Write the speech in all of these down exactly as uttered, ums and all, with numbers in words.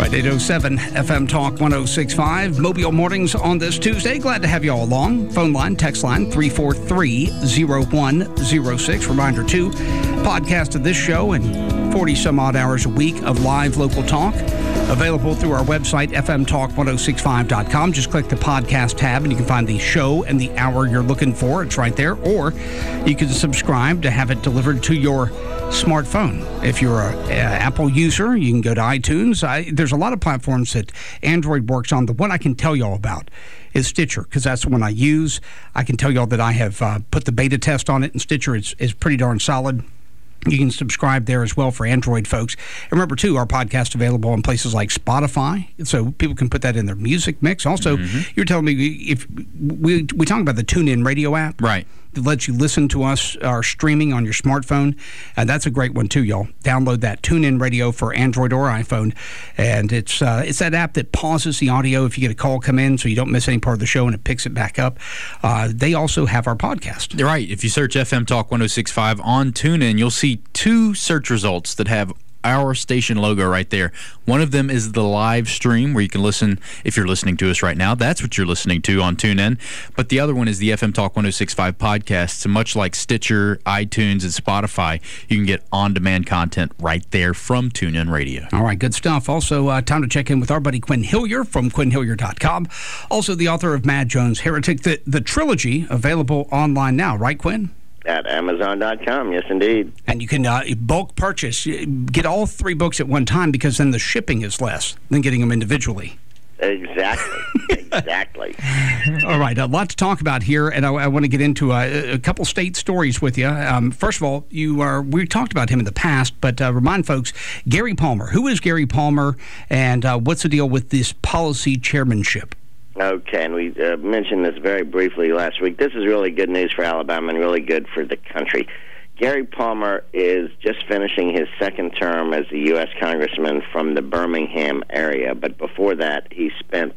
right, eight oh seven F M Talk one oh six point five, Mobile Mornings on this Tuesday. Glad to have you all along. Phone line, text line, three four three, oh one oh six. Reminder, too, podcast of this show and forty some odd hours a week of live local talk available through our website, f m talk ten sixty-five dot com. Just click the podcast tab and you can find the show and the hour you're looking for. It's right there. Or you can subscribe to have it delivered to your smartphone. If you're an Apple user, you can go to iTunes. I, there's a lot of platforms that Android works on. The one I can tell y'all about is Stitcher, because that's the one I use. I can tell y'all that I have uh, put the beta test on it, and Stitcher is, is pretty darn solid. You can subscribe there as well for Android folks. And remember, too, our podcast available on places like Spotify, so people can put that in their music mix. Also, mm-hmm. you were telling me, if we we talk about the TuneIn Radio app. Right. That lets you listen to us, our streaming on your smartphone. And that's a great one, too, y'all. Download that TuneIn Radio for Android or iPhone. And it's uh, it's that app that pauses the audio if you get a call come in so you don't miss any part of the show, and it picks it back up. Uh, they also have our podcast. Right. If you search F M Talk ten sixty-five on TuneIn, you'll see two search results that have our station logo right there. One of them is the live stream where you can listen if you're listening to us right now. That's what you're listening to on TuneIn. But the other one is the F M Talk ten sixty-five podcast. So much like Stitcher, iTunes, and Spotify, you can get on-demand content right there from TuneIn Radio. All right, good stuff. Also, uh, time to check in with our buddy Quinn Hillier from quinn hillier dot com. Also, the author of Mad Jones Heretic, the, the trilogy available online now, right, Quinn? At amazon dot com, yes, indeed. And you can uh, bulk purchase, get all three books at one time, because then the shipping is less than getting them individually. Exactly. Exactly. All right, a lot to talk about here, and I, I want to get into a, a couple state stories with you. Um, first of all, you are we talked about him in the past, but uh, remind folks, Gary Palmer. Who is Gary Palmer, and uh, what's the deal with this policy chairmanship? Okay, and we uh, mentioned this very briefly last week. This is really good news for Alabama and really good for the country. Gary Palmer is just finishing his second term as a U S congressman from the Birmingham area, but before that, he spent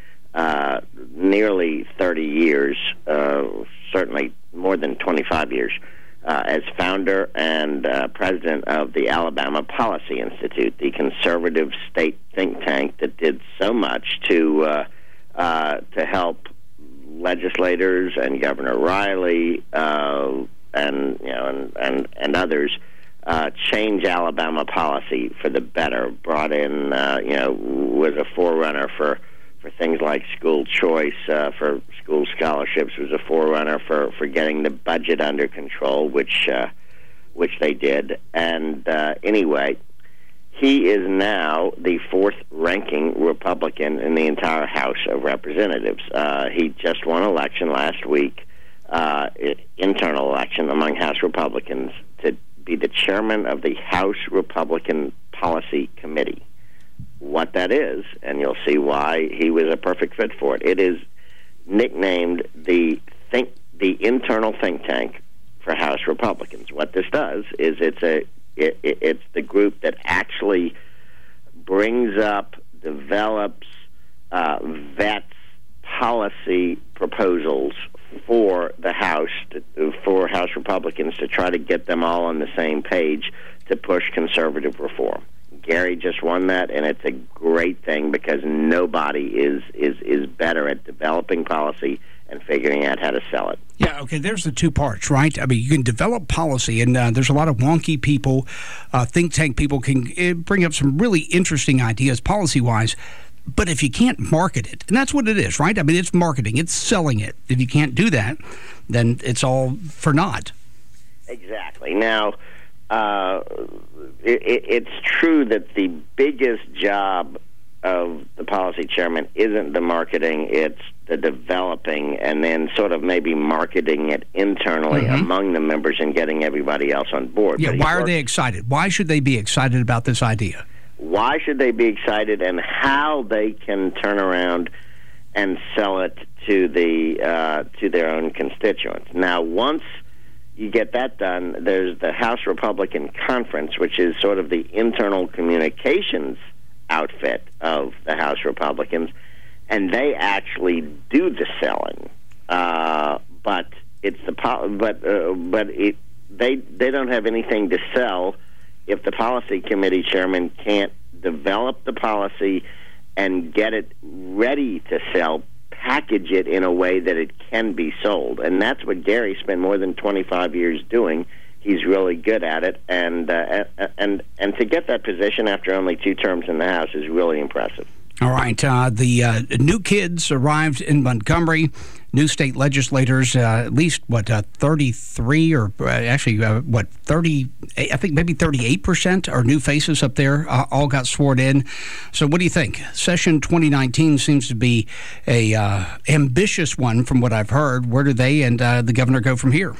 uh, nearly thirty years, uh, certainly more than twenty-five years, uh, as founder and uh, president of the Alabama Policy Institute, the conservative state think tank that did so much to uh, Uh, to help legislators and Governor Riley uh, and you know and and, and others uh, change Alabama policy for the better. Brought in uh, you know was a forerunner for, for things like school choice, uh, for school scholarships. Was a forerunner for, for getting the budget under control, which uh, which they did. And uh, anyway. He is now the fourth-ranking Republican in the entire House of Representatives. Uh, he just won election last week, uh, internal election among House Republicans, to be the chairman of the House Republican Policy Committee. What that is, and you'll see why he was a perfect fit for it. It is nicknamed the think the internal think tank for House Republicans. What this does is it's a It, it, it's the group that actually brings up, develops, uh, vets policy proposals for the House, to, for House Republicans to try to get them all on the same page to push conservative reform. Gary just won that, and it's a great thing because nobody is, is, is better at developing policy and figuring out how to sell it. Yeah, okay, there's the two parts, right? I mean, you can develop policy, and uh, there's a lot of wonky people, uh, think tank people can uh, bring up some really interesting ideas policy-wise, but if you can't market it, and that's what it is, right? I mean, it's marketing, it's selling it. If you can't do that, then it's all for naught. Exactly. Now, uh, it, it's true that the biggest job of the policy chairman isn't the marketing, it's the developing and then sort of maybe marketing it internally mm-hmm. among the members and getting everybody else on board. Yeah, but why are works, they excited? Why should they be excited about this idea? Why should they be excited, and how they can turn around and sell it to the uh, to their own constituents. Now, once you get that done, there's the House Republican Conference, which is sort of the internal communications outfit of the House Republicans, and they actually do the selling. Uh, but it's the po- but uh, but it they they don't have anything to sell if the policy committee chairman can't develop the policy and get it ready to sell, package it in a way that it can be sold. And that's what Gary spent more than twenty-five years doing. He's really good at it, and uh, and and to get that position after only two terms in the House is really impressive. All right. Uh, the uh, new kids arrived in Montgomery. New state legislators, uh, at least, what, uh, thirty-three or uh, actually, uh, what, thirty, I think maybe thirty-eight percent are new faces up there, uh, all got sworn in. So what do you think? Session twenty nineteen seems to be a uh, ambitious one from what I've heard. Where do they and uh, the governor go from here?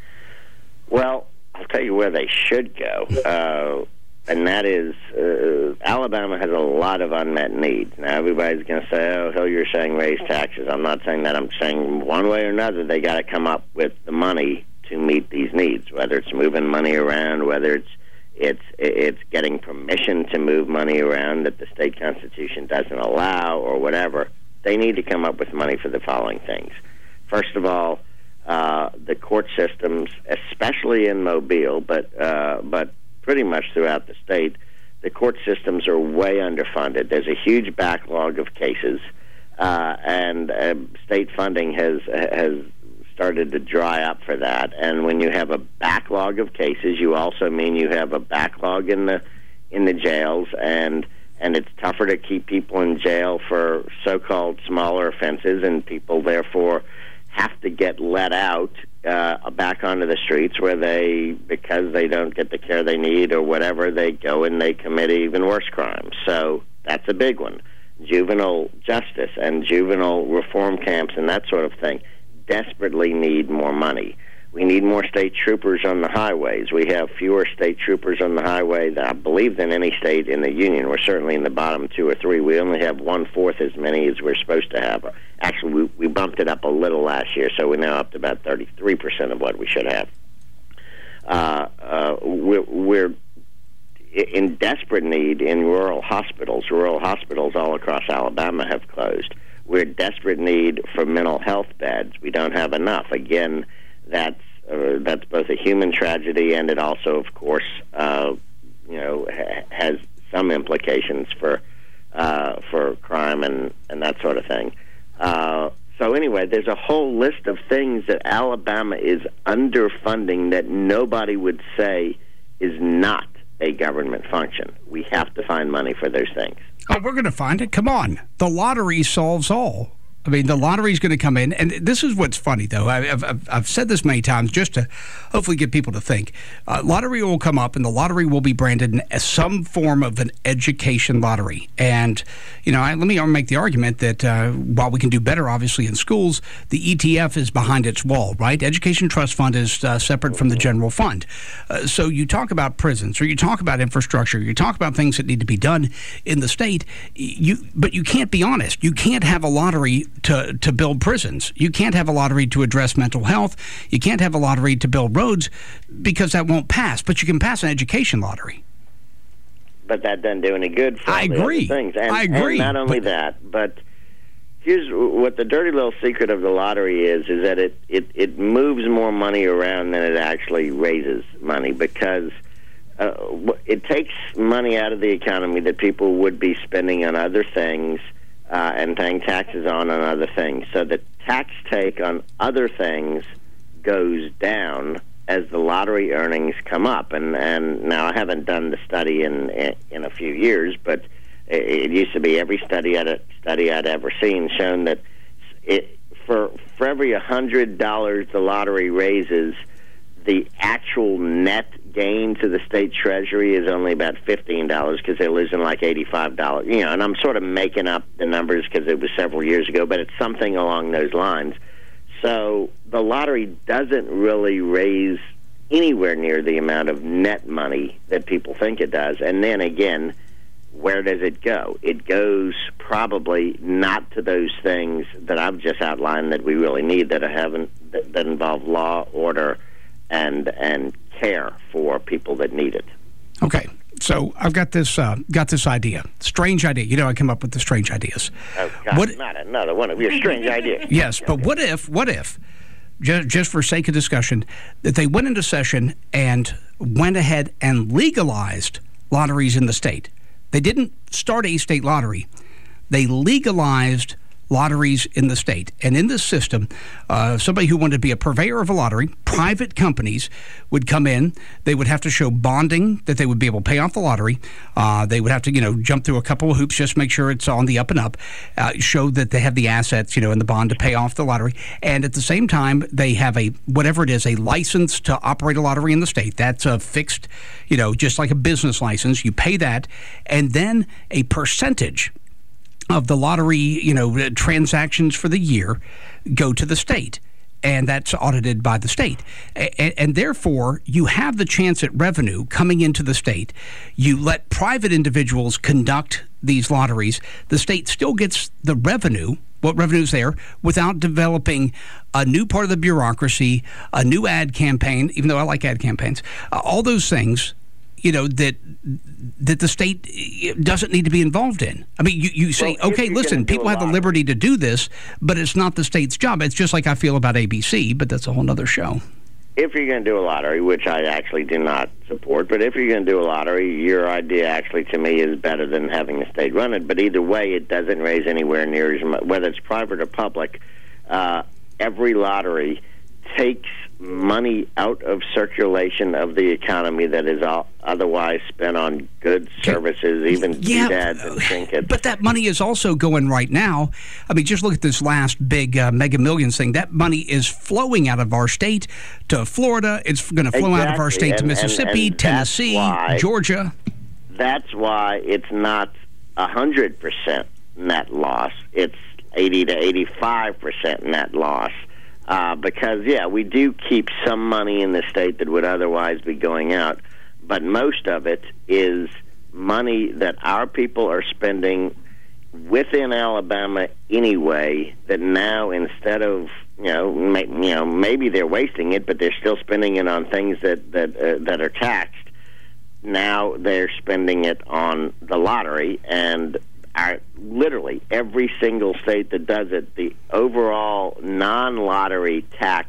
Well, I'll tell you where they should go. Uh, And that is, uh, Alabama has a lot of unmet needs. Now, everybody's going to say, oh, Hill, you're saying raise taxes. I'm not saying that. I'm saying one way or another, they got to come up with the money to meet these needs, whether it's moving money around, whether it's it's it's getting permission to move money around that the state constitution doesn't allow or whatever. They need to come up with money for the following things. First of all, uh, the court systems, especially in Mobile, but uh, but pretty much throughout the state, the court systems are way underfunded. There's a huge backlog of cases, uh, and uh, state funding has has started to dry up for that. And when you have a backlog of cases, you also mean you have a backlog in the in the jails, and and it's tougher to keep people in jail for so-called smaller offenses, and people therefore have to get let out uh, back onto the streets where they, because they don't get the care they need or whatever, they go and they commit even worse crimes. So that's a big one. Juvenile justice and juvenile reform camps and that sort of thing desperately need more money. We need more state troopers on the highways. We have fewer state troopers on the highway, I believe, than any state in the union. We're certainly in the bottom two or three. We only have one-fourth as many as we're supposed to have. Actually, we, we bumped it up a little last year, so we're now up to about thirty-three percent of what we should have. Uh, uh, we're, we're in desperate need in rural hospitals. Rural hospitals all across Alabama have closed. We're in desperate need for mental health beds. We don't have enough. Again, that's uh, that's both a human tragedy, and it also, of course, uh, you know, ha- has some implications for uh, for crime and, and that sort of thing. Uh, so anyway, there's a whole list of things that Alabama is underfunding that nobody would say is not a government function. We have to find money for those things. Oh, we're going to find it. Come on. The lottery solves all. I mean, the lottery is going to come in, and this is what's funny, though. I've, I've, I've said this many times just to hopefully get people to think. Uh, lottery will come up, and the lottery will be branded as some form of an education lottery. And, you know, I, let me make the argument that uh, while we can do better, obviously, in schools, the E T F is behind its wall, right? Education Trust Fund is uh, separate from the general fund. Uh, so you talk about prisons, or you talk about infrastructure, you talk about things that need to be done in the state, you, but you can't be honest. You can't have a lottery To, to build prisons. You can't have a lottery to address mental health. You can't have a lottery to build roads because that won't pass. But you can pass an education lottery. But that doesn't do any good for I all the agree. other things. And, I agree. And not only but, that, but here's what the dirty little secret of the lottery is, is that it, it, it moves more money around than it actually raises money, because uh, it takes money out of the economy that people would be spending on other things Uh, and paying taxes on and other things. So the tax take on other things goes down as the lottery earnings come up. And, and now I haven't done the study in in a few years, but it, it used to be every study I'd, study I'd ever seen shown that it, for, for every one hundred dollars the lottery raises, the actual net gain to the state treasury is only about fifteen dollars, because they're losing like eighty-five dollars. You know, and I'm sort of making up the numbers because it was several years ago, but it's something along those lines. So the lottery doesn't really raise anywhere near the amount of net money that people think it does. And then again, where does it go? It goes probably not to those things that I've just outlined that we really need, that haven't that, that involve law, order, and and care for people that need it. Okay, so I've got this uh, got this idea, strange idea. You know, I come up with the strange ideas. Oh God, what, not another one of your strange ideas. Yes, but what if, what if, just, just for sake of discussion, that they went into session and went ahead and legalized lotteries in the state? They didn't start a state lottery. They legalized lotteries in the state. And in this system, uh, somebody who wanted to be a purveyor of a lottery, private companies would come in. They would have to show bonding that they would be able to pay off the lottery. Uh, they would have to, you know, jump through a couple of hoops just to make sure it's on the up and up, uh, show that they have the assets, you know, in the bond to pay off the lottery. And at the same time, they have a, whatever it is, a license to operate a lottery in the state. That's a fixed, you know, just like a business license. You pay that, and then a percentage of the lottery, you know, transactions for the year go to the state, and that's audited by the state. And, and therefore, you have the chance at revenue coming into the state. You let private individuals conduct these lotteries. The state still gets the revenue, what revenue's there, without developing a new part of the bureaucracy, a new ad campaign, even though I like ad campaigns, uh, all those things, you know, that that the state doesn't need to be involved in. I mean, you, you say, well, okay, listen, people have the liberty to do this, but it's not the state's job. It's just like I feel about A B C, but that's a whole other show. If you're going to do a lottery, which I actually do not support, but if you're going to do a lottery, your idea actually to me is better than having the state run it. But either way, it doesn't raise anywhere near as much, whether it's private or public. Uh, every lottery takes money out of circulation of the economy that is all otherwise spent on goods, services, even yeah, doodads and trinkets. But that money is also going right now. I mean, just look at this last big uh, Mega Millions thing. That money is flowing out of our state to Florida. It's going to flow exactly. out of our state and, to Mississippi, and, and Tennessee, why, Georgia. That's why it's not one hundred percent net loss. It's eighty to eighty-five percent net loss. Uh, because, yeah, we do keep some money in the state that would otherwise be going out, but most of it is money that our people are spending within Alabama anyway, that now instead of, you know, may, you know, maybe they're wasting it, but they're still spending it on things that, that, uh, that are taxed. Now they're spending it on the lottery, and Our, literally every single state that does it, the overall non-lottery tax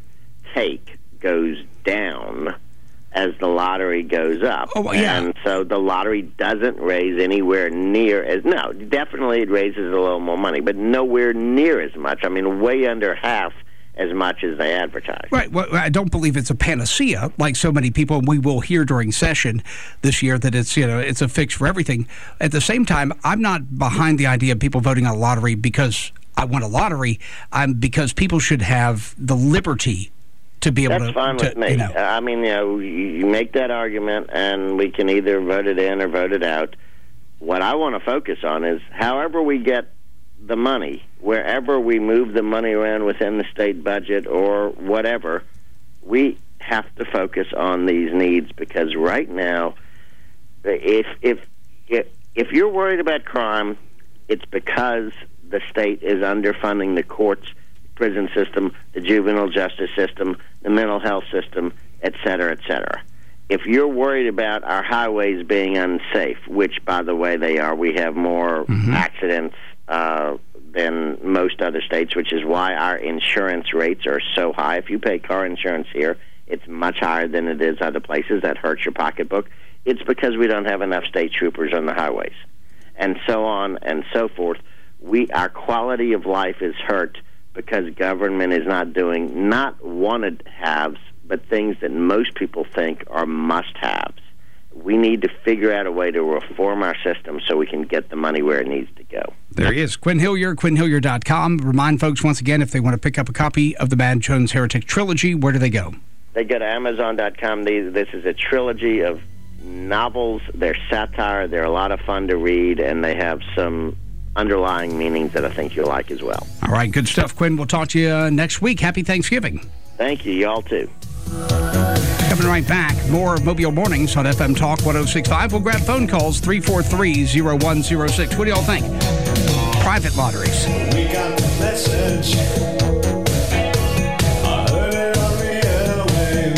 take goes down as the lottery goes up. Oh, yeah. And so the lottery doesn't raise anywhere near as, no, definitely it raises a little more money, but nowhere near as much. I mean, way under half as much as they advertise. Right. Well, I don't believe it's a panacea, like so many people we will hear during session this year, that it's, you know, it's a fix for everything. At the same time, I'm not behind the idea of people voting on a lottery because I want a lottery. I'm because people should have the liberty to be able That's to... fine to, with me. You know. I mean, you know, you make that argument, and we can either vote it in or vote it out. What I want to focus on is however we get the money, wherever we move the money around within the state budget or whatever, we have to focus on these needs, because right now, if if if, if you're worried about crime, it's because the state is underfunding the courts, prison system, the juvenile justice system, the mental health system, et cetera, et cetera. If you're worried about our highways being unsafe, which, by the way, they are, we have more mm-hmm. accidents Uh, than most other states, which is why our insurance rates are so high. If you pay car insurance here, it's much higher than it is other places. That hurts your pocketbook. It's because we don't have enough state troopers on the highways, and so on and so forth. We our quality of life is hurt because government is not doing not wanted haves, but things that most people think are must-haves. We need to figure out a way to reform our system so we can get the money where it needs to go. There he is, Quinn Hillier, quinn hillier dot com. Remind folks once again, if they want to pick up a copy of the Mad Jones Heretic Trilogy, where do they go? They go to amazon dot com. This is a trilogy of novels. They're satire. They're a lot of fun to read, and they have some underlying meanings that I think you'll like as well. All right, good stuff, Quinn. We'll talk to you uh, next week. Happy Thanksgiving. Thank you. Y'all too. Coming right back, more of Mobile Mornings on F M Talk one oh six point five. We'll grab phone calls, three four three, oh one oh six. What do y'all think? Private lotteries. We got the message. I heard it on the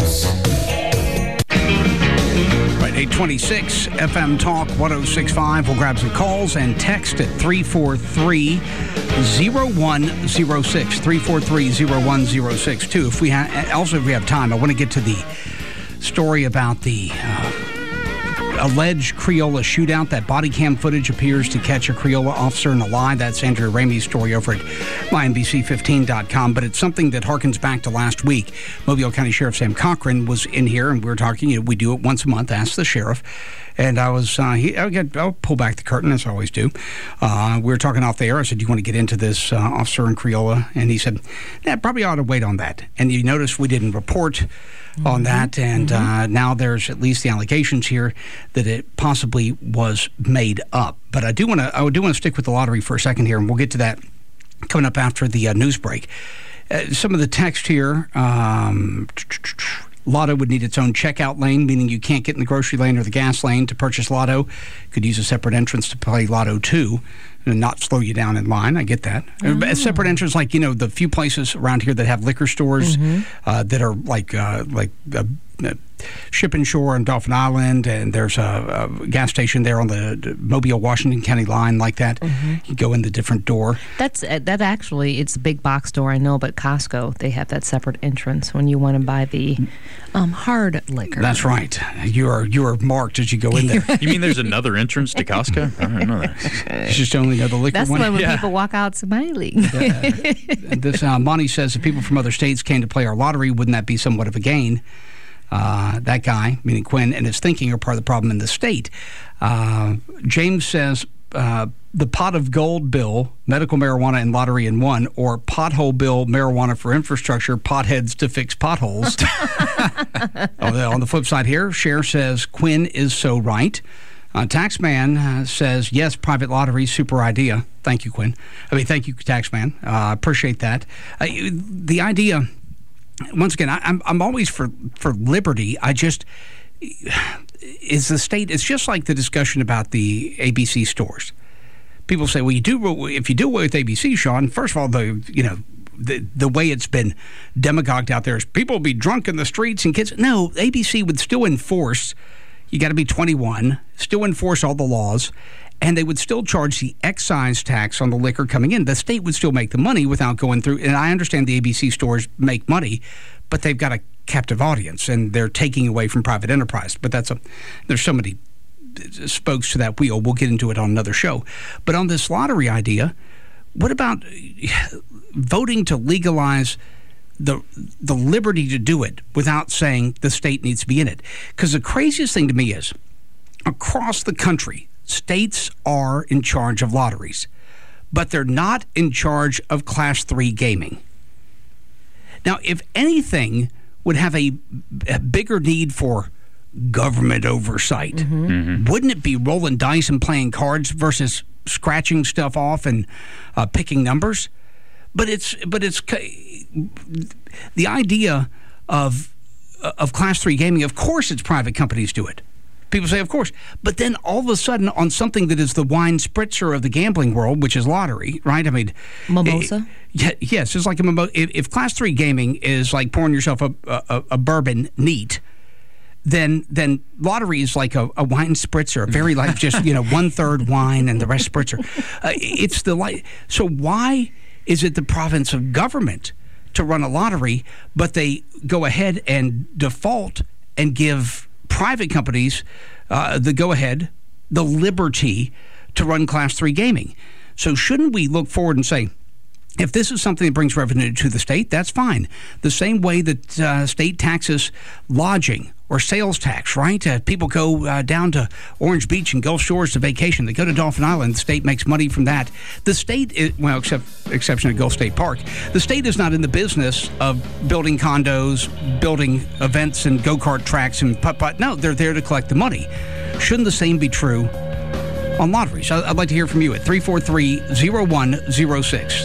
airwaves. Right, eight twenty-six, F M Talk one oh six point five. We'll grab some calls and text at three four three, oh one oh six. three four three, oh one oh six, too. If we ha- also, if we have time, I want to get to the story about the uh, alleged Criolla shootout. That body cam footage appears to catch a Criolla officer in a lie. That's Andrea Ramey's story over at my N B C fifteen dot com. But it's something that harkens back to last week. Mobile County Sheriff Sam Cochran was in here, and we were talking. You know, we do it once a month. Ask the sheriff. And I was, uh, he, I'll, get, I'll pull back the curtain, as I always do. Uh, we were talking off the air. I said, do you want to get into this uh, officer in Criolla? And he said, yeah, probably ought to wait on that. And you notice we didn't report mm-hmm. on that. And mm-hmm. uh, now there's at least the allegations here that it possibly was made up. But I do want to I do want to stick with the lottery for a second here, and we'll get to that coming up after the uh, news break. Uh, some of the text here, um, Lotto would need its own checkout lane, meaning you can't get in the grocery lane or the gas lane to purchase Lotto. Could use a separate entrance to play Lotto two and not slow you down in line. I get that. Oh. A separate entrance, like, you know, the few places around here that have liquor stores mm-hmm. uh, that are like uh, like uh, uh, Ship and Shore on Dolphin Island, and there's a, a gas station there on the Mobile, Washington County line like that. Mm-hmm. You go in the different door. That's uh, that actually, it's a big box store, I know, but Costco, they have that separate entrance when you want to buy the um, hard liquor. That's right. You are you are marked as you go in there. You mean there's another entrance to Costco? I don't know that. You just only know the liquor That's one. the one when yeah. people walk out smiling. uh, this uh, Monty says if people from other states came to play our lottery, wouldn't that be somewhat of a gain? Uh, that guy, meaning Quinn, and his thinking are part of the problem in the state. Uh, James says uh, the pot of gold bill, medical marijuana and lottery in one, or pothole bill, marijuana for infrastructure, potheads to fix potholes. on, the, on the flip side here, Cher says Quinn is so right. Uh, Taxman uh, says, yes, private lottery, super idea. Thank you, Quinn. I mean, thank you, Taxman. I uh, appreciate that. Uh, the idea... Once again, I, I'm I'm always for, for liberty. I just is the state. It's just like the discussion about the A B C stores. People say, well, you do if you do away with A B C, Sean. First of all, the you know the the way it's been demagogued out there is people will be drunk in the streets and kids. No, A B C would still enforce. You got to be twenty-one. Still enforce all the laws. And they would still charge the excise tax on the liquor coming in. The state would still make the money without going through. And I understand the A B C stores make money, but they've got a captive audience, and they're taking away from private enterprise. But that's a there's so many spokes to that wheel. We'll get into it on another show. But on this lottery idea, what about voting to legalize the the liberty to do it without saying the state needs to be in it? Because the craziest thing to me is across the country, states are in charge of lotteries, but they're not in charge of Class three gaming. Now, if anything would have a, a bigger need for government oversight, mm-hmm. Mm-hmm. wouldn't it be rolling dice and playing cards versus scratching stuff off and uh, picking numbers? But it's but it's the idea of of Class three gaming. Of course, it's private companies do it. People say, of course. But then all of a sudden, on something that is the wine spritzer of the gambling world, which is lottery, right? I mean, mimosa? It, yeah, yes, it's like a mimosa. If, if Class three gaming is like pouring yourself a, a, a bourbon neat, then then lottery is like a, a wine spritzer, very like just, you know, one-third wine and the rest spritzer. Uh, it's the like. So why is it the province of government to run a lottery, but they go ahead and default and give private companies uh, the go-ahead, the liberty to run Class three gaming? So shouldn't we look forward and say, if this is something that brings revenue to the state, that's fine. The same way that uh, state taxes lodging or sales tax, right? Uh, people go uh, down to Orange Beach and Gulf Shores to vacation. They go to Dolphin Island. The state makes money from that. The state, is, well, except exception of Gulf State Park, the state is not in the business of building condos, building events and go-kart tracks and putt-putt. No, they're there to collect the money. Shouldn't the same be true on lotteries? I'd like to hear from you at three four three, zero one zero six.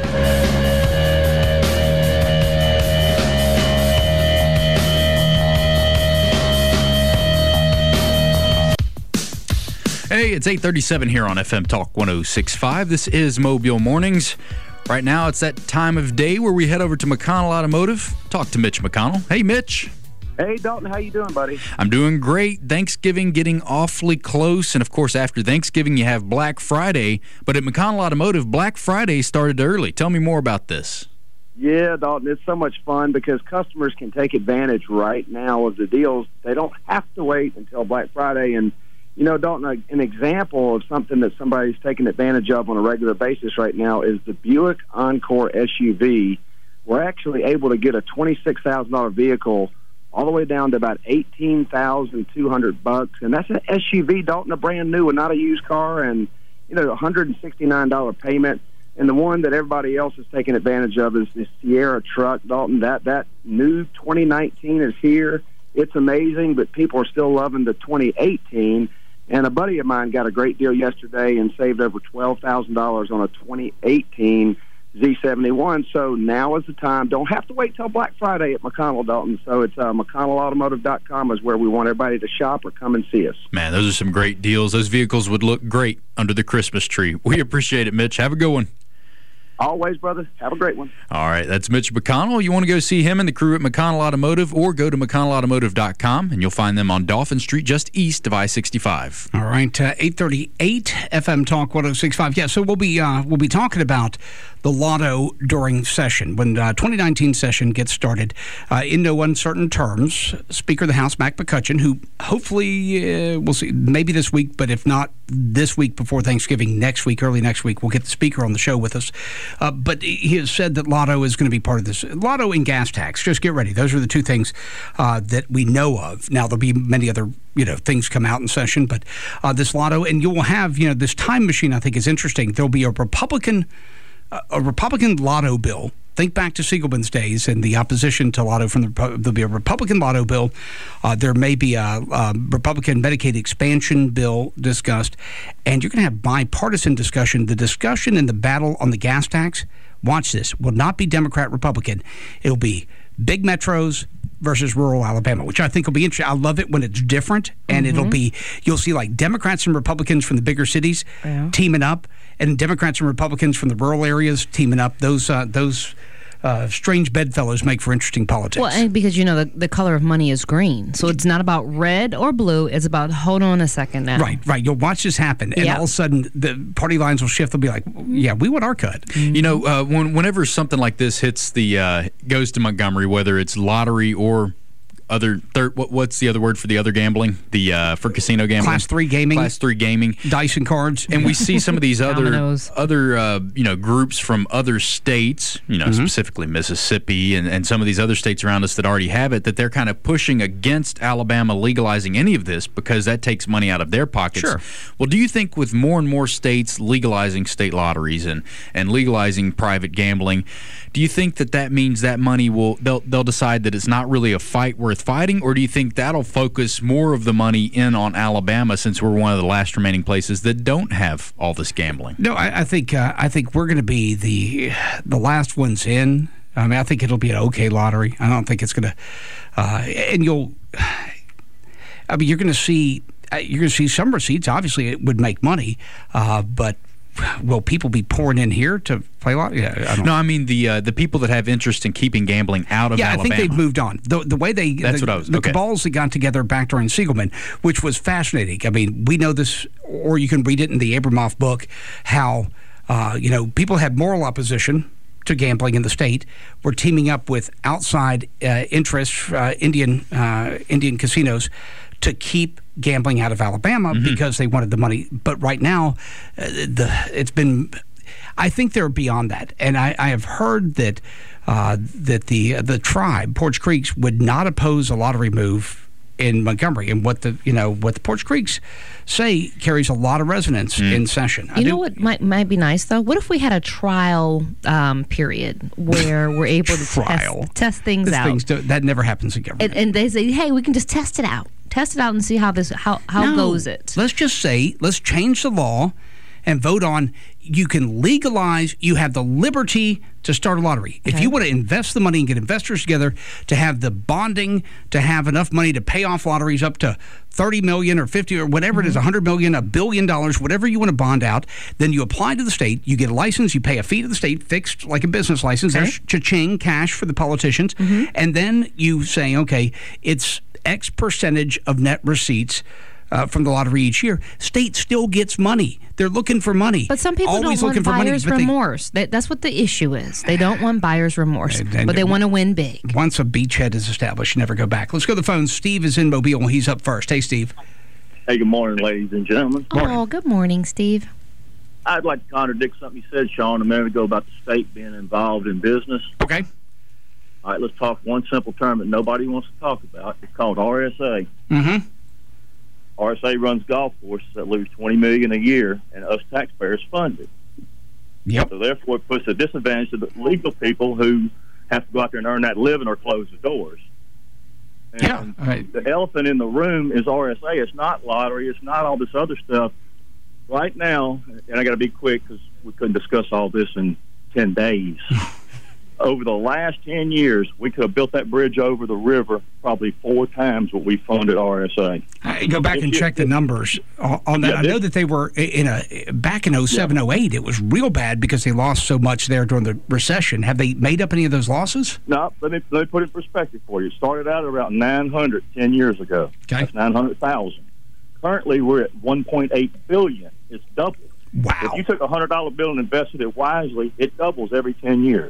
Hey, it's eight thirty-seven here on F M Talk one oh six point five. This is Mobile Mornings. Right now, it's that time of day where we head over to McConnell Automotive, talk to Mitch McConnell. Hey, Mitch. Hey, Dalton. How you doing, buddy? I'm doing great. Thanksgiving getting awfully close. And, of course, after Thanksgiving, you have Black Friday. But at McConnell Automotive, Black Friday started early. Tell me more about this. Yeah, Dalton, it's so much fun because customers can take advantage right now of the deals. They don't have to wait until Black Friday. And, you know, Dalton, an example of something that somebody's taking advantage of on a regular basis right now is the Buick Encore S U V. We're actually able to get a twenty-six thousand dollars vehicle all the way down to about eighteen thousand two hundred bucks, and that's an S U V, Dalton, a brand new and not a used car, and, you know, one hundred sixty-nine dollars payment. And the one that everybody else is taking advantage of is the Sierra truck, Dalton. That that new twenty nineteen is here. It's amazing, but people are still loving the twenty eighteen. And a buddy of mine got a great deal yesterday and saved over twelve thousand dollars on a twenty eighteen Z seventy-one. So now is the time. Don't have to wait till Black Friday at McConnell, Dalton. So it's uh, McConnell Automotive dot com is where we want everybody to shop or come and see us. Man, those are some great deals. Those vehicles would look great under the Christmas tree. We appreciate it, Mitch. Have a good one. Always, brother. Have a great one. All right, that's Mitch McConnell. You want to go see him and the crew at McConnell Automotive, or go to McConnell Automotive dot com, and you'll find them on Dauphin Street just east of I sixty-five. All right, uh, eight thirty-eight F M Talk one oh six point five. Yeah, so we'll be uh, we'll be talking about the lotto during session when uh, twenty nineteen session gets started. Uh, in no uncertain terms, Speaker of the House Mac McCutcheon, who hopefully uh, we'll see maybe this week, but if not this week before Thanksgiving, next week, early next week, we'll get the Speaker on the show with us. Uh, but he has said that lotto is going to be part of this. Lotto and gas tax. Just get ready. Those are the two things uh, that we know of. Now, there'll be many other you know things come out in session, but uh, this lotto, and you will have you know this time machine. I think is interesting. There'll be a Republican uh, a Republican lotto bill. Think back to Siegelman's days and the opposition to lotto from the there'll be a Republican lotto bill. Uh, there may be a, a Republican Medicaid expansion bill discussed, and you're going to have bipartisan discussion. The discussion and the battle on the gas tax, watch this, will not be Democrat Republican. It'll be big metros versus rural Alabama, which I think will be interesting. I love it when it's different, and mm-hmm. it'll be you'll see like Democrats and Republicans from the bigger cities yeah. teaming up, and Democrats and Republicans from the rural areas teaming up. Those uh, those uh, strange bedfellows make for interesting politics. Well, and because you know the, the color of money is green, so it's not about red or blue. It's about hold on a second now. Right, right. You'll watch this happen, and yep. all of a sudden the party lines will shift. They'll be like, "Yeah, we want our cut." Mm-hmm. You know, uh, when, whenever something like this hits the uh, goes to Montgomery, whether it's lottery or other third, what, what's the other word for the other gambling? The uh, for casino gambling, class three gaming, class three gaming, dice and cards, and we see some of these other Dominoes. other uh, you know groups from other states, you know, mm-hmm. specifically Mississippi and, and some of these other states around us that already have it, that they're kind of pushing against Alabama legalizing any of this because that takes money out of their pockets. Sure. Well, do you think with more and more states legalizing state lotteries and and legalizing private gambling, do you think that that means that money will they'll they'll decide that it's not really a fight worth fighting, or do you think that'll focus more of the money in on Alabama since we're one of the last remaining places that don't have all this gambling? No, I, I think uh, I think we're going to be the the last ones in. I mean, I think it'll be an okay lottery. I don't think it's going to, uh, and you'll. I mean, you're going to see you're going to see some receipts. Obviously, it would make money, uh, but. Will people be pouring in here to play lottery? Yeah, I don't no, I mean the uh, the people that have interest in keeping gambling out of yeah, Alabama. I think they've moved on. The, the way they that's the, what I was. The okay. cabals that got together back during Siegelman, which was fascinating. I mean, we know this, or you can read it in the Abramoff book. How uh, you know people had moral opposition to gambling in the state, were teaming up with outside uh, interests, uh, Indian uh, Indian casinos, to keep gambling out of Alabama mm-hmm. because they wanted the money. But right now, uh, the it's been. I think they're beyond that, and I, I have heard that uh, that the the tribe Porch Creeks would not oppose a lottery move in Montgomery, and what the you know what the Porch Creeks say carries a lot of resonance mm. in session. You I know do, what might might be nice though? What if we had a trial um, period where we're able to trial. test, test things this out? Things do, that never happens in government. And, and they say, hey, we can just test it out. Test it out and see how this how how no, goes it. Let's just say let's change the law and vote on you can legalize, you have the liberty to start a lottery. Okay. If you want to invest the money and get investors together to have the bonding, to have enough money to pay off lotteries up to thirty million dollars or fifty or whatever mm-hmm. it is, one hundred million dollars, a billion dollars, whatever you want to bond out, then you apply to the state, you get a license, you pay a fee to the state, fixed like a business license, okay. there's cha-ching, cash for the politicians, mm-hmm. and then you say, okay, it's X percentage of net receipts Uh, from the lottery each year. State still gets money. They're looking for money. But some people Always don't looking want for buyer's money, but they- remorse. That, that's what the issue is. They don't want buyer's remorse, And- and- but they want to win big. Once a beachhead is established, you never go back. Let's go to the phone. Steve is in Mobile. He's up first. Hey, Steve. Hey, good morning, ladies and gentlemen. Oh, good morning, Steve. I'd like to contradict something you said, Sean, a minute ago about the state being involved in business. Okay. All right, let's talk one simple term that nobody wants to talk about. It's called R S A. Mm-hmm. R S A runs golf courses that lose twenty million dollars a year, and us taxpayers fund it. Yep. So therefore, it puts a disadvantage to the legal people who have to go out there and earn that living or close the doors. And Yeah. All right. the elephant in the room is R S A. It's not lottery. It's not all this other stuff. Right now, and I got to be quick because we couldn't discuss all this in ten days. Over the last ten years, we could have built that bridge over the river probably four times what we funded R S A. I go back and check the numbers on on that. Yeah, I know that they were in a back in oh seven, oh eight. It was real bad because they lost so much there during the recession. Have they made up any of those losses? No, let me let me put it in perspective for you. It started out around nine hundred ten years ago. Okay. That's nine hundred thousand. Currently, we're at one point eight billion. It's doubled. Wow. If you took a hundred dollar bill and invested it wisely, it doubles every ten years.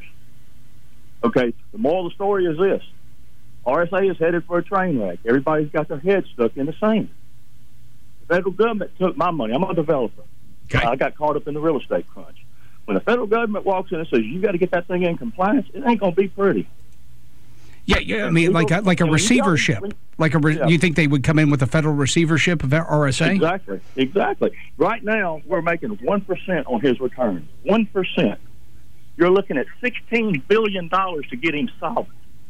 Okay. The moral of the story is this: R S A is headed for a train wreck. Everybody's got their head stuck in the sand. The federal government took my money. I'm a developer. Okay. I got caught up in the real estate crunch. When the federal government walks in and says you got to get that thing in compliance, it ain't going to be pretty. Yeah, yeah. I mean, like a, like a receivership. Like a, re- Yeah. you think they would come in with a federal receivership of R S A? Exactly, exactly. Right now, we're making one percent on his returns. one percent. You're looking at sixteen billion dollars to get him solvent.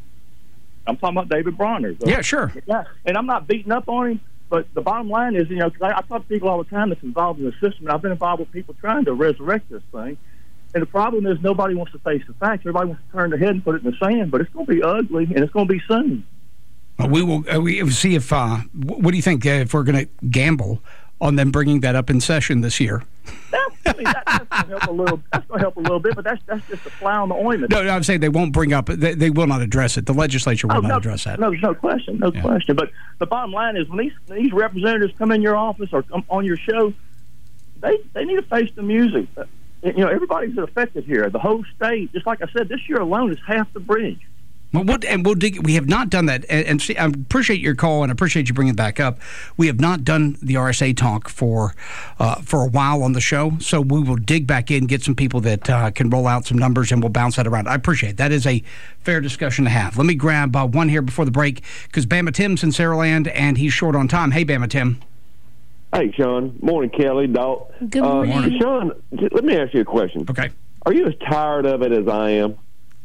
I'm talking about David Bronner. Yeah, sure. Yeah, and I'm not beating up on him, but the bottom line is, you know, 'cause I, I talk to people all the time that's involved in the system, and I've been involved with people trying to resurrect this thing. And the problem is nobody wants to face the facts. Everybody wants to turn their head and put it in the sand, but it's going to be ugly, and it's going to be soon. Well, we will uh, we will see if, uh, wh- what do you think, uh, if we're going to gamble on them bringing that up in session this year? That, I mean, that, that's going to help a little. That's going to help a little bit, but that's that's just a fly on the ointment. No, no, I'm saying they won't bring up, they, they will not address it. The legislature will Oh, not no, address that. No, there's no question, no Yeah. question. But the bottom line is, when these these representatives come in your office or come on your show, they they need to face the music. Uh, you know, everybody's affected here. The whole state, just like I said, this year alone is half the bridge. Well, what, and we'll dig. We have not done that, and, and see, I appreciate your call, and I appreciate you bringing it back up. We have not done the R S A talk for uh, for a while on the show, so we will dig back in, get some people that uh, can roll out some numbers, and we'll bounce that around. I appreciate it. That is a fair discussion to have. Let me grab uh, one here before the break because Bama Tim's in Saraland, and he's short on time. Hey, Bama Tim. Hey, Sean. Morning, Kelly. Dalt. Good morning. Uh, Sean, j- let me ask you a question. Okay. Are you as tired of it as I am?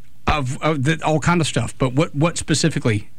Of, of the, all kind of stuff, but what what specifically?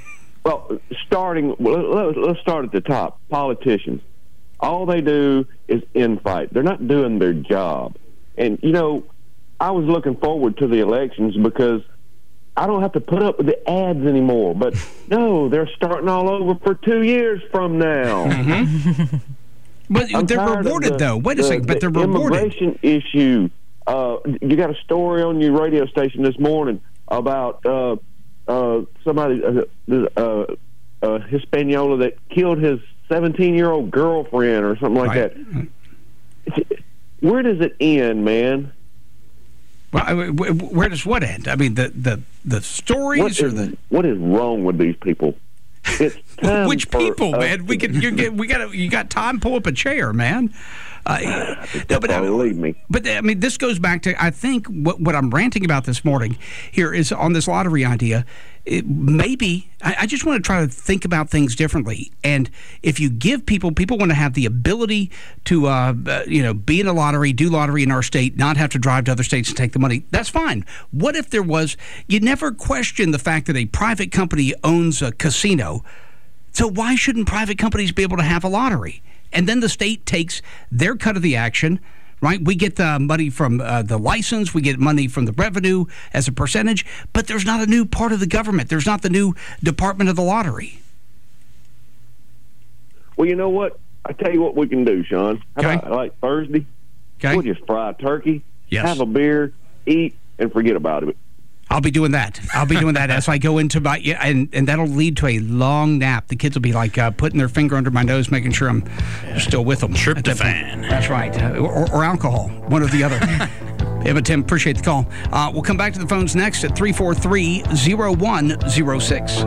Well, starting, well, let's, let's start at the top. Politicians. All they do is infight. They're not doing their job. And, you know, I was looking forward to the elections because I don't have to put up with the ads anymore. But, no, they're starting all over for two years from now. Mm-hmm. But I'm they're tired of rewarded, the- though. Wait a the- second, but they're the rewarded. Immigration issue. Uh, you got a story on your radio station this morning about uh, uh, somebody, uh, uh, uh, Hispaniola that killed his seventeen-year-old girlfriend or something like Right. that. Where does it end, man? Well, I mean, wh- where does what end? I mean, the the, the stories What or is, the what is wrong with these people? It's time which for people, us man? We to- can you get we got you got time. Pull up a chair, man. Uh, no, but I mean, Believe me. But I mean, this goes back to I think what what I'm ranting about this morning here is on this lottery idea. It, maybe I, I just want to try to think about things differently. And if you give people, people want to have the ability to, uh, uh, you know, be in a lottery, do lottery in our state, not have to drive to other states and take the money. That's fine. What if there was? You never question the fact that a private company owns a casino. So why shouldn't private companies be able to have a lottery? And then the state takes their cut of the action, right? We get the money from uh, the license, we get money from the revenue as a percentage, but there's not a new part of the government. There's not the new Department of the Lottery. Well, you know what? I tell you what we can do, Sean. How Okay. about, like Thursday? Okay. We'll just fry a turkey, Yes. have a beer, eat, and forget about it. I'll be doing that. I'll be doing that as I go into my, yeah, and, and that'll lead to a long nap. The kids will be like uh, putting their finger under my nose, making sure I'm yeah. still with them. Tryptophan. That That's right. Uh, or, or alcohol, one or the other. Yeah, but Tim, appreciate the call. Uh, we'll come back to the phones next at three four three, zero one zero six.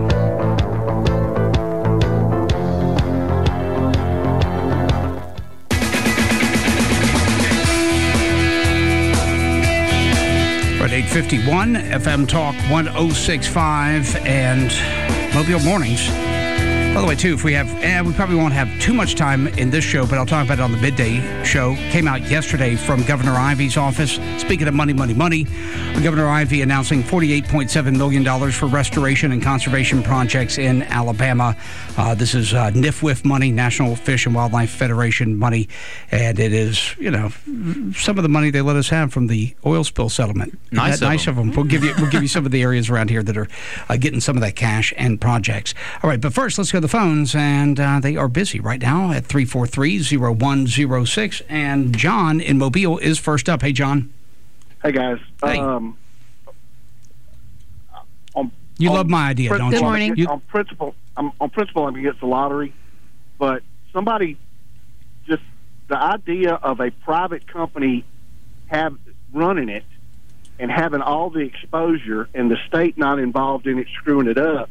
eight fifty-one F M Talk one oh six point five and Mobile Mornings. By the way, too, if we have, eh, we probably won't have too much time in this show, but I'll talk about it on the midday show. Came out yesterday from Governor Ivey's office. Speaking of money, money, money, Governor Ivey announcing forty-eight point seven million dollars for restoration and conservation projects in Alabama. Uh, this is uh, N I F W F money, National Fish and Wildlife Federation money, and it is, you know, some of the money they let us have from the oil spill settlement. Nice, that, of, nice them. of them. We'll give you, we'll give you some of the areas around here that are uh, getting some of that cash and projects. All right, but first, let's go to the phones, and uh, they are busy right now at three four three, zero one zero six. And John in Mobile is first up. Hey, John. Hey, guys. Hey. Um, on, You on love my idea, prin- don't Good you? morning. You- On principle, I'm, on principle, I'm against the lottery, but somebody just the idea of a private company have running it and having all the exposure and the state not involved in it screwing it up.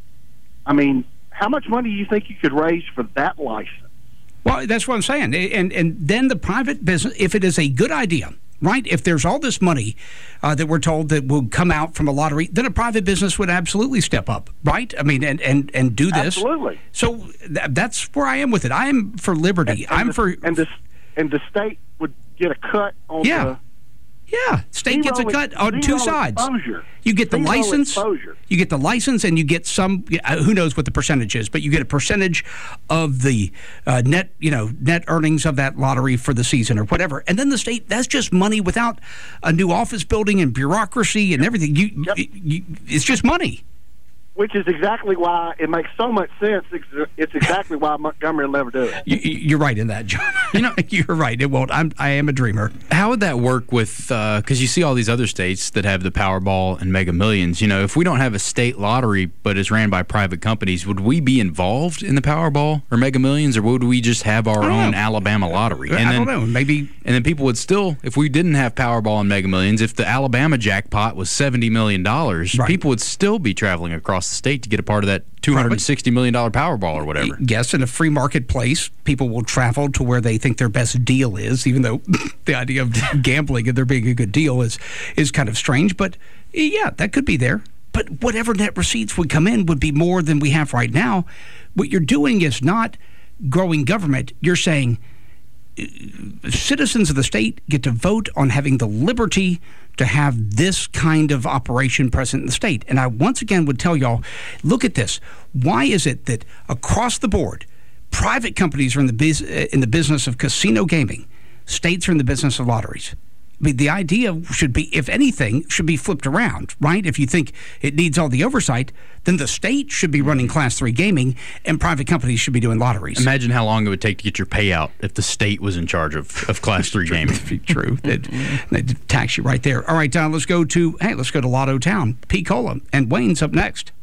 I mean, how much money do you think you could raise for that license? Well, that's what I'm saying. And and then the private business, if it is a good idea, right? If there's all this money uh, that we're told that will come out from a lottery, then a private business would absolutely step up, right? I mean, and, and, and do this. Absolutely. So th- that's where I am with it. I am for liberty. And, and I'm the, for... And the, and the state would get a cut on Yeah. the... Yeah, state gets a Zero cut ex- on two zero sides. exposure. You get the Zero license. exposure. You get the license, and you get some. Uh, who knows what the percentage is? But you get a percentage of the uh, net, you know, net earnings of that lottery for the season or whatever. And then the state. That's just money without a new office building and bureaucracy and everything. You, Yep. you, you it's just money. Which is exactly why it makes so much sense. It's, it's exactly why Montgomery will never do it. You, you're right in that, John. You know, you're right. It won't. I'm. I am a dreamer. How would that work with, because uh, you see all these other states that have the Powerball and Mega Millions. You know, if we don't have a state lottery but it's ran by private companies, would we be involved in the Powerball or Mega Millions, or would we just have our own know. Alabama lottery? And I then, don't know. Maybe. And then people would still, if we didn't have Powerball and Mega Millions, if the Alabama jackpot was seventy million dollars, Right. people would still be traveling across the state to get a part of that two hundred sixty million dollars Powerball or whatever. Yes, in a free marketplace, people will travel to where they think their best deal is, even though the idea of gambling and there being a good deal is is kind of strange. But yeah, that could be there. But whatever net receipts would come in would be more than we have right now. What you're doing is not growing government. You're saying uh, citizens of the state get to vote on having the liberty to have this kind of operation present in the state. And I once again would tell y'all, look at this. Why is it that across the board, private companies are in the biz- in the business of casino gaming, states are in the business of lotteries? I mean, the idea should be, if anything, should be flipped around, right? If you think it needs all the oversight, then the state should be running Class three gaming and private companies should be doing lotteries. Imagine how long it would take to get your payout if the state was in charge of, of Class three gaming. True. They'd, they'd tax you right there. All right, uh, let's go to, hey, let's go to Lotto Town. P. Cola and Wayne's up next.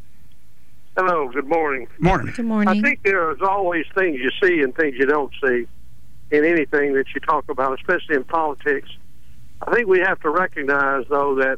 Hello, good morning. Morning. Good morning. I think there's always things you see and things you don't see in anything that you talk about, especially in politics. I think we have to recognize, though, that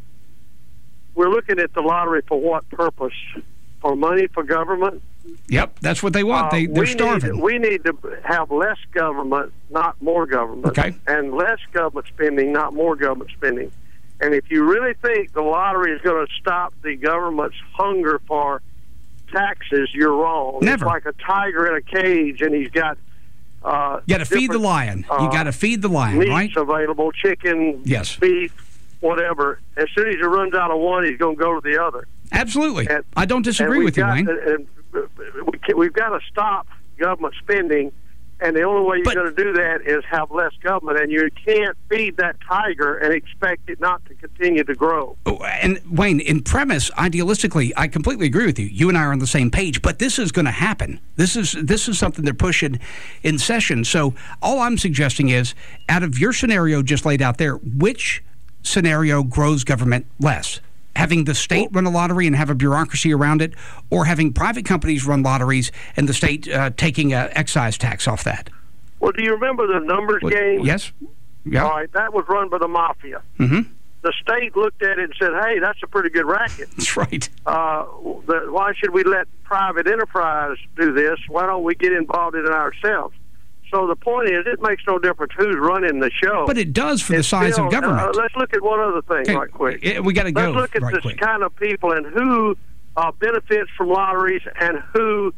we're looking at the lottery for what purpose? For money for government? Yep, that's what they want. Uh, they, they're we starving. Need, we need to have less government, not more government. Okay. And less government spending, not more government spending. And if you really think the lottery is going to stop the government's hunger for taxes, you're wrong. Never. It's like a tiger in a cage, and he's got uh, You got to feed the different, lion. You uh, got to feed the lion, meats right? available, chicken, Yes. beef, whatever. As soon as he runs out of one, he's going to go to the other. Absolutely. And- I don't disagree And with you, got, Wayne. And we can, we've got to stop government spending, and the only way you're But- going to do that is have less government, and you can't feed that tiger and expect it not to continue to grow. Oh, and Wayne, in premise, idealistically, I completely agree with you. You and I are on the same page, but this is going to happen. This is this is something they're pushing in session. So all I'm suggesting is, out of your scenario just laid out there, which scenario grows government less? Having the state run a lottery and have a bureaucracy around it, or having private companies run lotteries and the state uh, taking an excise tax off that? Well, do you remember the numbers Well, game? Yes. Yeah. All right, that was run by the mafia. Mm-hmm. The state looked at it and said, hey, that's a pretty good racket. That's right. Uh, the, why should we let private enterprise do this? Why don't we get involved in it ourselves? So the point is, it makes no difference who's running the show. But it does for the It's size still- of government. Uh, let's look at one other thing Okay, right quick. eh, we got to go Let's look at right this quick. kind of people and who uh, benefits from lotteries and who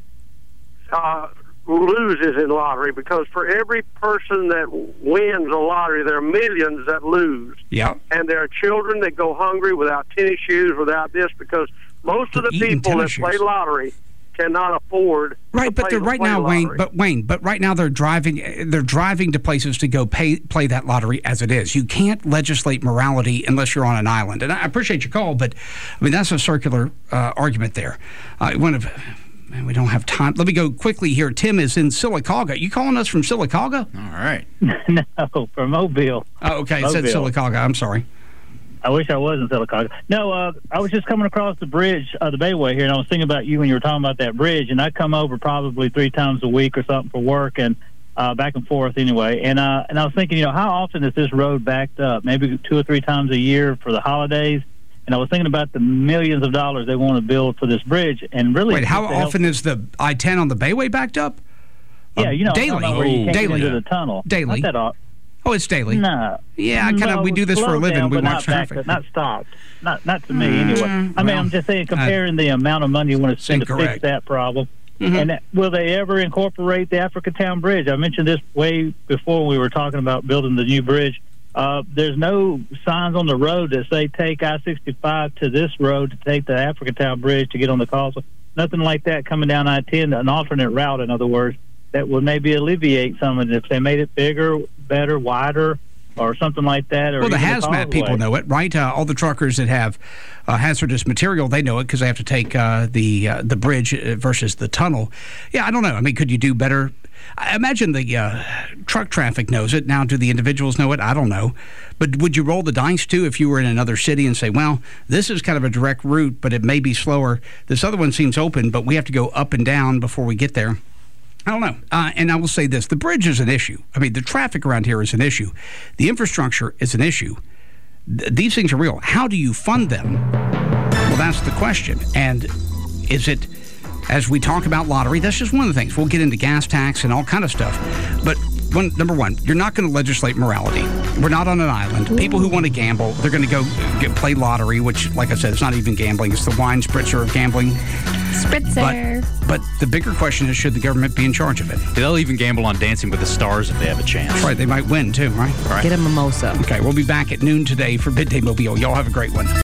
uh, loses in lottery. Because for every person that wins a lottery, there are millions that lose. Yeah. And there are children that go hungry without tennis shoes, without this, because most of the Eating people that tennis play shoes. lottery cannot afford Right, to but pay they're to right play now, lottery. Wayne. But Wayne, but right now they're driving. They're driving to places to go pay play that lottery as it is. You can't legislate morality unless you're on an island. And I appreciate your call, but I mean that's a circular uh, argument there. Uh, one of, man, we don't have time. Let me go quickly here. Tim is in Sylacauga. You calling us from Sylacauga? All right. No, from Mobile. Oh, okay. It said Mobile. Sylacauga. I'm sorry. I wish I was in Sylacauga. No, uh, I was just coming across the bridge, uh, the Bayway here, and I was thinking about you when you were talking about that bridge, and I come over probably three times a week or something for work, and uh, back and forth anyway. And uh, and I was thinking, you know, how often is this road backed up? Maybe two or three times a year for the holidays. And I was thinking about the millions of dollars they want to build for this bridge, and really. Wait, how just to help- often is the I ten on the Bayway backed up? Yeah, you know, I'm daily. talking about where you can't daily. get into the tunnel. Daily. Not that often. Oh, it's daily. No. Yeah, I kind of. No, we do this for a slow living. down, We but watch not back- traffic. Not stopped. Not not to me anyway. I mean, well, I'm just saying, comparing the amount of money you want to spend to incorrect. fix that problem. Mhm. And that, will they ever incorporate the Africatown Bridge? I mentioned this way before we were talking about building the new bridge. Uh, there's no signs on the road that say take I sixty-five to this road to take the Africatown Bridge to get on the causeway. Nothing like that coming down I ten, an alternate route, in other words, that would maybe alleviate some of it if they made it bigger, better, wider, or something like that. Or Well, the even hazmat people causeway. know it, right? Uh, all the truckers that have uh, hazardous material, they know it because they have to take uh, the uh, the bridge uh, versus the tunnel. Yeah, I don't know. I mean, could you do better? I imagine the uh, truck traffic knows it. Now, do the individuals know it? I don't know. But would you roll the dice, too, if you were in another city and say, well, this is kind of a direct route, but it may be slower. This other one seems open, but we have to go up and down before we get there. I don't know. Uh, and I will say this. The bridge is an issue. I mean, the traffic around here is an issue. The infrastructure is an issue. Th- these things are real. How do you fund them? Well, that's the question. And is it, as we talk about lottery, that's just one of the things. We'll get into gas tax and all kind of stuff. But one, number one, you're not going to legislate morality. We're not on an island. People who want to gamble, they're going to go get, play lottery, which, like I said, it's not even gambling. It's the wine spritzer of gambling. Spritzer. But, but the bigger question is, should the government be in charge of it? They'll even gamble on Dancing with the Stars if they have a chance. That's right. They might win, too, right? Right. Get a mimosa. Okay, we'll be back at noon today for Midday Mobile. Y'all have a great one.